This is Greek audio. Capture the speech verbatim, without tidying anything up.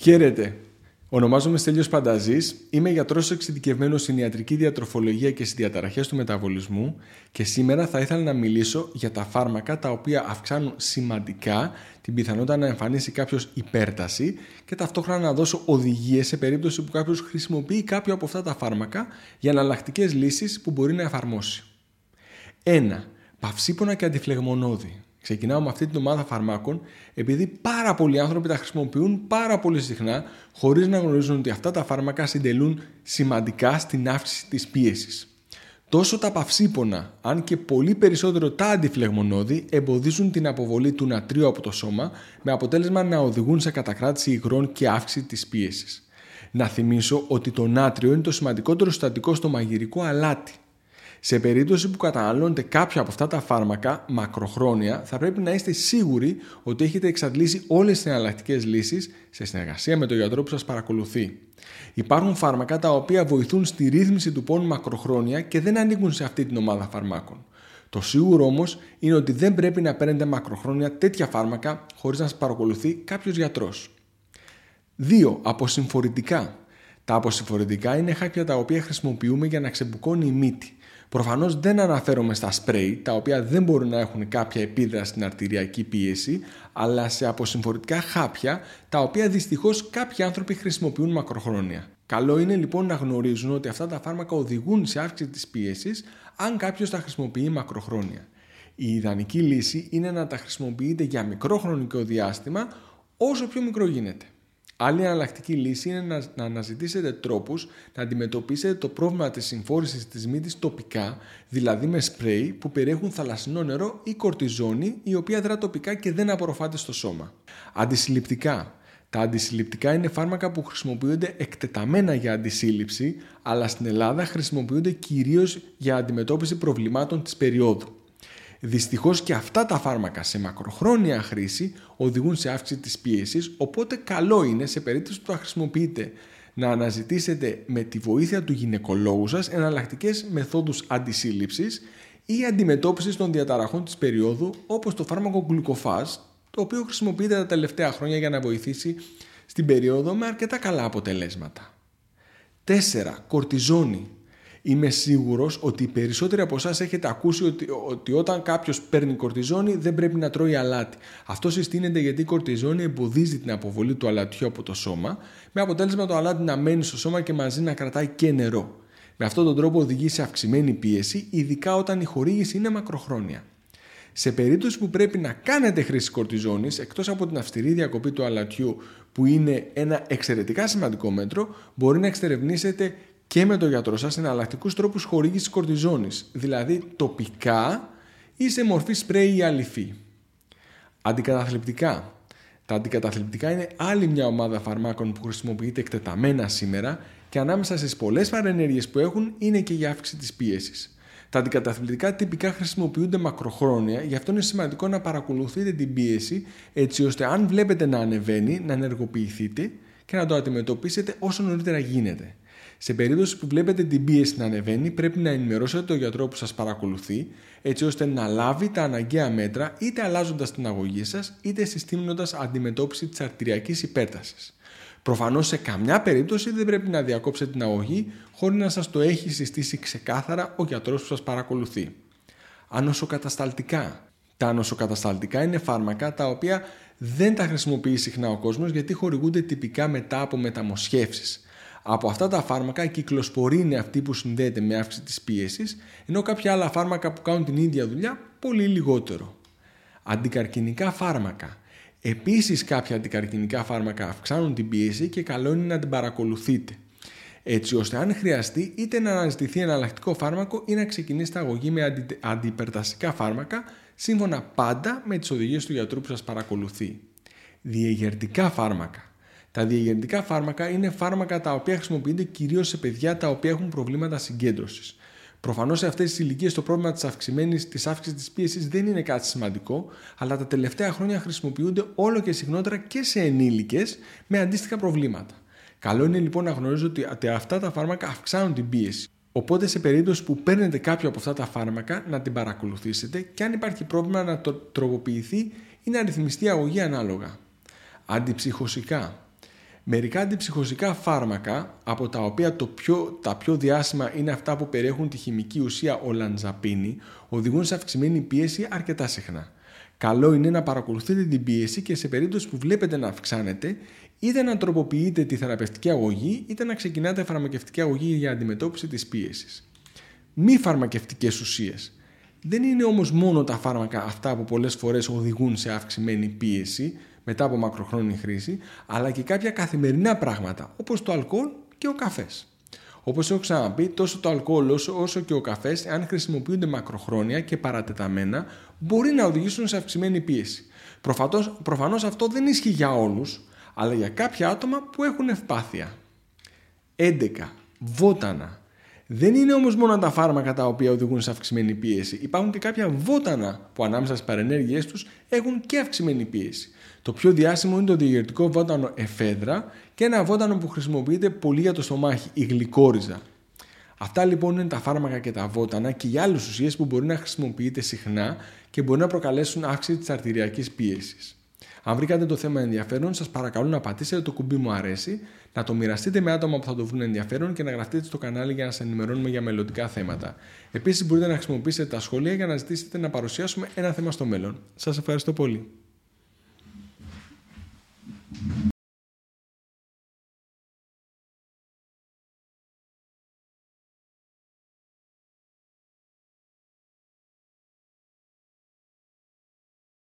Χαίρετε. Ονομάζομαι Στέλιος Πανταζής, είμαι γιατρός εξειδικευμένος στην ιατρική διατροφολογία και στις διαταραχές του μεταβολισμού και σήμερα θα ήθελα να μιλήσω για τα φάρμακα τα οποία αυξάνουν σημαντικά την πιθανότητα να εμφανίσει κάποιος υπέρταση και ταυτόχρονα να δώσω οδηγίες σε περίπτωση που κάποιος χρησιμοποιεί κάποιο από αυτά τα φάρμακα για εναλλακτικές λύσεις που μπορεί να εφαρμόσει. ένα. Παυσίπονα και αντιφλεγμονώδη. Ξεκινάω με αυτή την ομάδα φαρμάκων επειδή πάρα πολλοί άνθρωποι τα χρησιμοποιούν πάρα πολύ συχνά χωρίς να γνωρίζουν ότι αυτά τα φάρμακα συντελούν σημαντικά στην αύξηση της πίεσης. Τόσο τα παυσίπονα, αν και πολύ περισσότερο τα αντιφλεγμονώδη, εμποδίζουν την αποβολή του νατρίου από το σώμα με αποτέλεσμα να οδηγούν σε κατακράτηση υγρών και αύξηση της πίεσης. Να θυμίσω ότι το νάτριο είναι το σημαντικότερο συστατικό στο μαγειρικό αλάτι. Σε περίπτωση που καταναλώνετε κάποια από αυτά τα φάρμακα μακροχρόνια, θα πρέπει να είστε σίγουροι ότι έχετε εξαντλήσει όλες τις εναλλακτικές λύσεις σε συνεργασία με τον γιατρό που σας παρακολουθεί. Υπάρχουν φάρμακα τα οποία βοηθούν στη ρύθμιση του πόνου μακροχρόνια και δεν ανήκουν σε αυτή την ομάδα φαρμάκων. Το σίγουρο όμως είναι ότι δεν πρέπει να παίρνετε μακροχρόνια τέτοια φάρμακα χωρίς να σας παρακολουθεί κάποιος γιατρός. δύο. Αποσυμφορητικά. Τα αποσυμφορητικά είναι χάπια τα οποία χρησιμοποιούμε για να ξεμπουκώνει η μύτη. Προφανώς δεν αναφέρομαι στα σπρέι, τα οποία δεν μπορούν να έχουν κάποια επίδραση στην αρτηριακή πίεση, αλλά σε αποσυμφορητικά χάπια, τα οποία δυστυχώς κάποιοι άνθρωποι χρησιμοποιούν μακροχρόνια. Καλό είναι λοιπόν να γνωρίζουν ότι αυτά τα φάρμακα οδηγούν σε αύξηση της πίεσης, αν κάποιος τα χρησιμοποιεί μακροχρόνια. Η ιδανική λύση είναι να τα χρησιμοποιείτε για μικρό χρονικό διάστημα, όσο πιο μικρό γίνεται. Άλλη εναλλακτική λύση είναι να, να αναζητήσετε τρόπους να αντιμετωπίσετε το πρόβλημα της συμφόρησης της μύτης τοπικά, δηλαδή με σπρέι που περιέχουν θαλασσινό νερό ή κορτιζόνη, η οποία δρά τοπικά και δεν απορροφάται στο σώμα. Αντισυλληπτικά. Τα αντισυλληπτικά είναι φάρμακα που χρησιμοποιούνται εκτεταμένα για αντισύλληψη, αλλά στην Ελλάδα χρησιμοποιούνται κυρίως για αντιμετώπιση προβλημάτων της περίοδου. Δυστυχώς και αυτά τα φάρμακα σε μακροχρόνια χρήση οδηγούν σε αύξηση της πίεσης, οπότε καλό είναι σε περίπτωση που τα χρησιμοποιείτε να αναζητήσετε με τη βοήθεια του γυναικολόγου σας εναλλακτικές μεθόδους αντισύλληψης ή αντιμετώπισης των διαταραχών της περίοδου, όπως το φάρμακο Glucophage, το οποίο χρησιμοποιείται τα τελευταία χρόνια για να βοηθήσει στην περίοδο με αρκετά καλά αποτελέσματα. τέσσερα. Κορτιζόνη. Είμαι σίγουρος ότι οι περισσότεροι από εσάς έχετε ακούσει ότι, ότι όταν κάποιος παίρνει κορτιζόνη δεν πρέπει να τρώει αλάτι. Αυτό συστήνεται γιατί η κορτιζόνη εμποδίζει την αποβολή του αλατιού από το σώμα, με αποτέλεσμα το αλάτι να μένει στο σώμα και μαζί να κρατάει και νερό. Με αυτόν τον τρόπο οδηγεί σε αυξημένη πίεση, ειδικά όταν η χορήγηση είναι μακροχρόνια. Σε περίπτωση που πρέπει να κάνετε χρήση κορτιζόνης, εκτός από την αυστηρή διακοπή του αλατιού, που είναι ένα εξαιρετικά σημαντικό μέτρο, μπορεί να εξερευνήσετε και με τον γιατρό σας εναλλακτικούς τρόπους χορήγησης κορτιζόνης, δηλαδή τοπικά ή σε μορφή σπρέι ή αλυφή. Αντικαταθλιπτικά. Τα αντικαταθλιπτικά είναι άλλη μια ομάδα φαρμάκων που χρησιμοποιείται εκτεταμένα σήμερα και ανάμεσα στις πολλές παρενέργειες που έχουν είναι και η αύξηση της πίεσης. Τα αντικαταθλιπτικά τυπικά χρησιμοποιούνται μακροχρόνια, γι' αυτό είναι σημαντικό να παρακολουθείτε την πίεση έτσι ώστε αν βλέπετε να ανεβαίνει να ενεργοποιηθείτε και να το αντιμετωπίσετε όσο νωρίτερα γίνεται. Σε περίπτωση που βλέπετε την πίεση να ανεβαίνει, πρέπει να ενημερώσετε τον γιατρό που σας παρακολουθεί, έτσι ώστε να λάβει τα αναγκαία μέτρα, είτε αλλάζοντας την αγωγή σας, είτε συστήνοντας αντιμετώπιση της αρτηριακής υπέρτασης. Προφανώς, σε καμιά περίπτωση δεν πρέπει να διακόψετε την αγωγή χωρίς να σας το έχει συστήσει ξεκάθαρα ο γιατρός που σας παρακολουθεί. Ανοσοκατασταλτικά. Τα ανοσοκατασταλτικά είναι φάρμακα τα οποία δεν τα χρησιμοποιεί συχνά ο κόσμος γιατί χορηγούνται τυπικά μετά από μεταμοσχεύσεις. Από αυτά τα φάρμακα η κυκλοσπορή είναι αυτή που συνδέεται με αύξηση της πίεσης, ενώ κάποια άλλα φάρμακα που κάνουν την ίδια δουλειά πολύ λιγότερο. Αντικαρκινικά φάρμακα. Επίσης κάποια αντικαρκινικά φάρμακα αυξάνουν την πίεση και καλό είναι να την παρακολουθείτε. Έτσι ώστε αν χρειαστεί είτε να αναζητηθεί εναλλακτικό φάρμακο ή να ξεκινήσετε αγωγή με αντι... αντιυπερταστικά φάρμακα, σύμφωνα πάντα με τις οδηγίες του γιατρού που σας παρακολουθεί. Διεγερτικά φάρμακα. Τα διεγερτικά φάρμακα είναι φάρμακα τα οποία χρησιμοποιούνται κυρίως σε παιδιά τα οποία έχουν προβλήματα συγκέντρωσης. Προφανώς σε αυτές τις ηλικίες το πρόβλημα της αυξημένης της αύξησης της πίεσης δεν είναι κάτι σημαντικό, αλλά τα τελευταία χρόνια χρησιμοποιούνται όλο και συχνότερα και σε ενήλικες με αντίστοιχα προβλήματα. Καλό είναι λοιπόν να γνωρίζετε ότι αυτά τα φάρμακα αυξάνουν την πίεση. Οπότε σε περίπτωση που παίρνετε κάποιο από αυτά τα φάρμακα να την παρακολουθήσετε και αν υπάρχει πρόβλημα να το τροποποιηθεί ή να ρυθμιστεί η αγωγή ανάλογα. Αντιψυχωσικά. Μερικά αντιψυχωσικά φάρμακα, από τα οποία το πιο, τα πιο διάσημα είναι αυτά που περιέχουν τη χημική ουσία ολανζαπίνη, οδηγούν σε αυξημένη πίεση αρκετά συχνά. Καλό είναι να παρακολουθείτε την πίεση και σε περίπτωση που βλέπετε να αυξάνεται, είτε να τροποποιείτε τη θεραπευτική αγωγή, είτε να ξεκινάτε φαρμακευτική αγωγή για αντιμετώπιση της πίεσης. Μη φαρμακευτικές ουσίες. Δεν είναι όμως μόνο τα φάρμακα αυτά που πολλές φορές οδηγούν σε αυξημένη πίεση μετά από μακροχρόνια χρήση, αλλά και κάποια καθημερινά πράγματα, όπως το αλκοόλ και ο καφές. Όπως έχω ξαναπεί, τόσο το αλκοόλ όσο και ο καφές, αν χρησιμοποιούνται μακροχρόνια και παρατεταμένα, μπορεί να οδηγήσουν σε αυξημένη πίεση. Προφανώς, προφανώς αυτό δεν ισχύει για όλους, αλλά για κάποια άτομα που έχουν ευπάθεια. έντεκα. Βότανα. Δεν είναι όμως μόνο τα φάρμακα τα οποία οδηγούν σε αυξημένη πίεση. Υπάρχουν και κάποια βότανα που ανάμεσα στις παρενέργειές τους έχουν και αυξημένη πίεση. Το πιο διάσημο είναι το διαγερτικό βότανο εφέδρα και ένα βότανο που χρησιμοποιείται πολύ για το στομάχι, η γλυκόριζα. Αυτά λοιπόν είναι τα φάρμακα και τα βότανα και οι άλλες ουσίες που μπορεί να χρησιμοποιείτε συχνά και μπορεί να προκαλέσουν αύξηση της αρτηριακής πίεσης. Αν βρήκατε το θέμα ενδιαφέρον, σας παρακαλώ να πατήσετε το κουμπί μου αρέσει, να το μοιραστείτε με άτομα που θα το βρουν ενδιαφέρον και να γραφτείτε στο κανάλι για να σας ενημερώνουμε για μελλοντικά θέματα. Επίσης, μπορείτε να χρησιμοποιήσετε τα σχόλια για να ζητήσετε να παρουσιάσουμε ένα θέμα στο μέλλον. Σας ευχαριστώ πολύ.